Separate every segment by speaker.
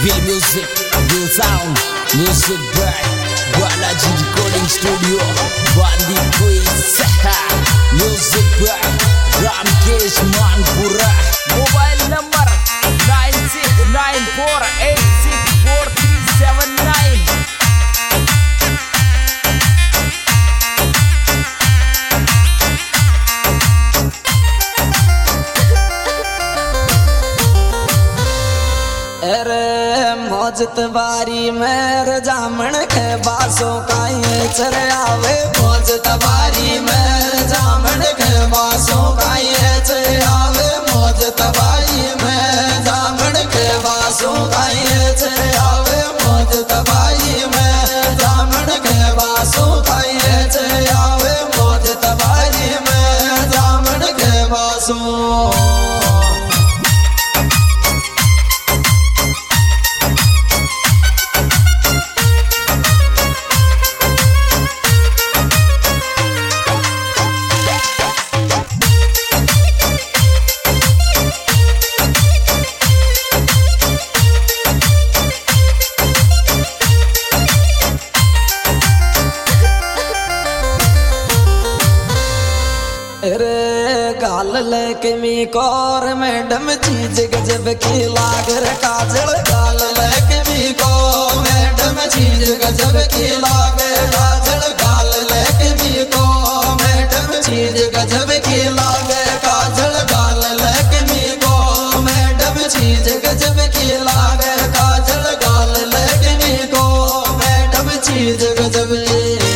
Speaker 1: Real music, real sound, music back. Balaji Recording Studio, Bandi Quiz, music back. Ramkesh Manpura. Mobile number 9694864379.
Speaker 2: मौजत बारी में जामन के बासों का ये चर आवे। मौजत बारी में जामन के बासों का ये चर आवे। मौजत बारी में जामन के बासों का ये चर आवे। मौजत बारी में जामन के बासों का ये चर आवे। मौजत बारी में जामन के बासों। गाल लेके मी कौर मैडम चीज गजब की लागर काजल। गाल लेके मी को मैडम चीज गजब की लागे काजल। गाल लेके मी को मैडम चीज गजब की लागे काजल। गाल लेके मी को मैडम चीज गजब की लागे काजल। गाल लेके मी को मैडम चीज गजब की।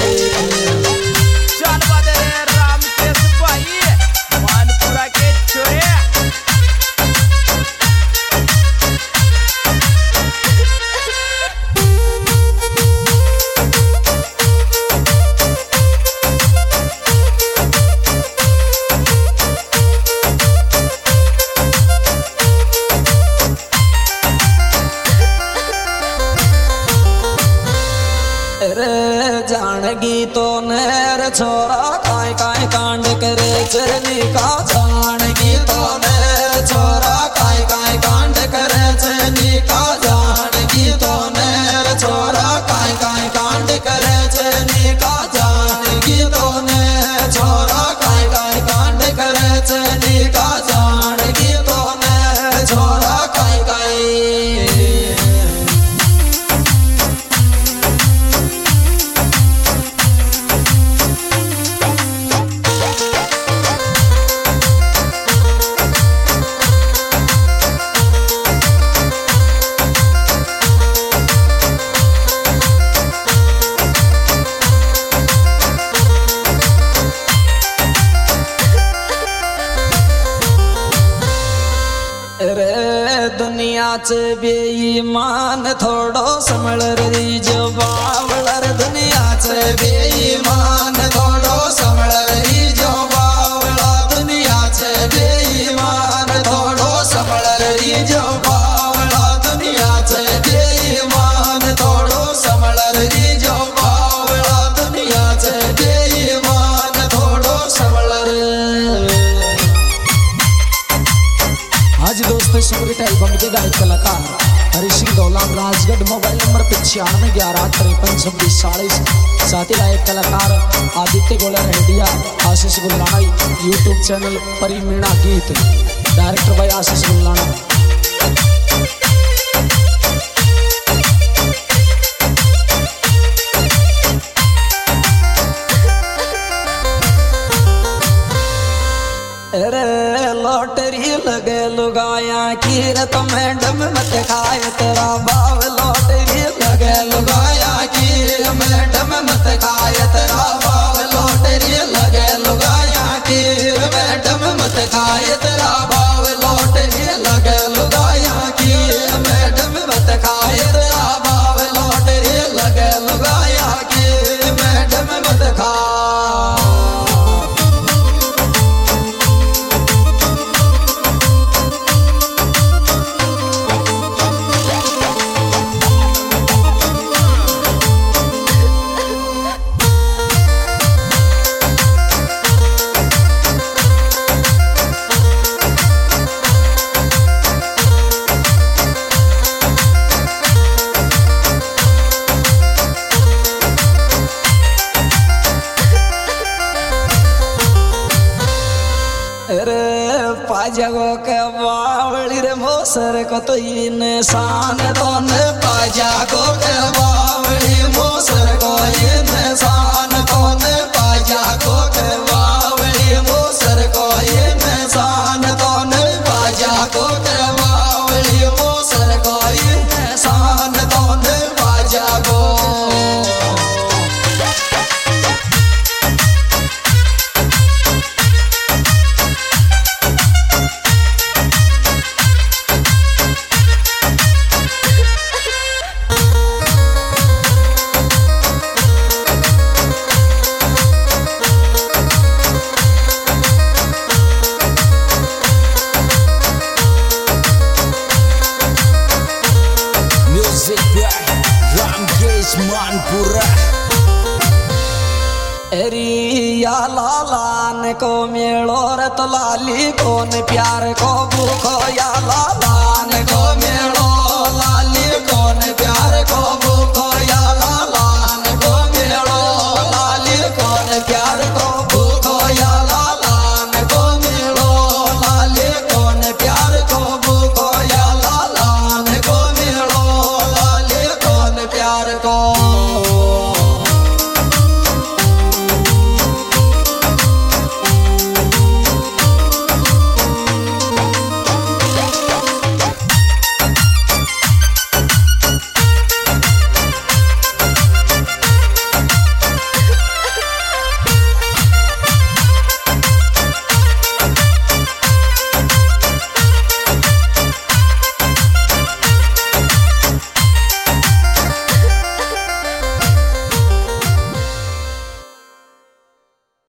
Speaker 2: जानगी तो नेर छोरा काय काय कांड करे चरनी का। जानगी तो नेर छोरा काय काय कांड करे चरनी का। जानगी तो नेर छोरा काय काय कांड करे चरनी का। जानगी तो नेर छोरा काय काय कांड करे चरनी का। जानगी तो नेर छोरा काय काय। दुनिया च बेईमान थोड़ो संभल रही जो बावलर। दुनिया च बेईमान थोड़ो संभल रही जो बावला। दुनिया च बेईमान थोड़ो संभल रही जो बावला। दुनिया च बेईमान थोड़ो संभल रही जो बावला। दुनिया च बेईमान थोड़ो संभल। आज दोस्तों सुपरहिट एल्बम के गायक कलाकार हरी सिंह दौलान राजगढ़। Mobile number 9511112640। साथ ही गायक कलाकार आदित्य गोला रेडिया आशीष गुल्लाना। यूट्यूब चैनल परिमीणा गीत। डायरेक्टर भाई आशीष गुल्लाना। लॉटरी लगे लुगाया की रत मैडम मत खाए तेरा बाव। लॉटरी लगे लुगाया की मैडम मत खाए तेरा बाव। लॉटरी लगे लुगाया की मैडम मत खाए तेरा बाव। लॉटरी लगे लुगाया की मैडम मत खाए तेरा बाव। लॉटरी लगे लुगाया की मैडम मत खा। जगो के बावली रे मोसर को तो इंसान दोन बाजा गो के बावली मोसर को इंसान दोन बाजा गो के बावली मोसर को इंसान दोन बाजा गो के बावली मोसर को इंसान दोन बाजा गो
Speaker 1: Manpura
Speaker 2: रिया लालान को मेलो रत लाली कौन प्यार को